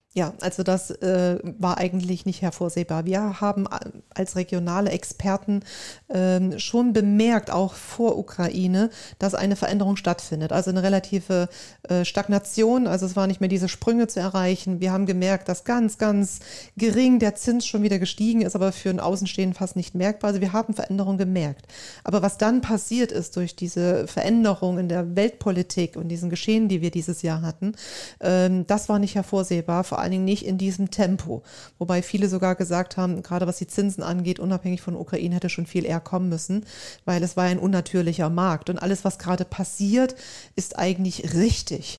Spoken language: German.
Ja, also das war eigentlich nicht hervorsehbar. Wir haben als regionale Experten schon bemerkt, auch vor Ukraine, dass eine Veränderung stattfindet. Also eine relative Stagnation, also es war nicht mehr diese Sprünge zu erreichen. Wir haben gemerkt, dass ganz, ganz gering der Zins schon wieder gestiegen ist, aber für einen Außenstehenden fast nicht merkbar. Also wir haben Veränderungen gemerkt. Aber was dann passiert ist durch diese Veränderung in der Weltpolitik und diesen Geschehen, die wir dieses Jahr hatten, das war nicht hervorsehbar, vor allen Dingen nicht in diesem Tempo. Wobei viele sogar gesagt haben, gerade was die Zinsen angeht, unabhängig von Ukraine hätte schon viel eher kommen müssen, weil es war ein unnatürlicher Markt. Und alles, was gerade passiert, ist eigentlich richtig.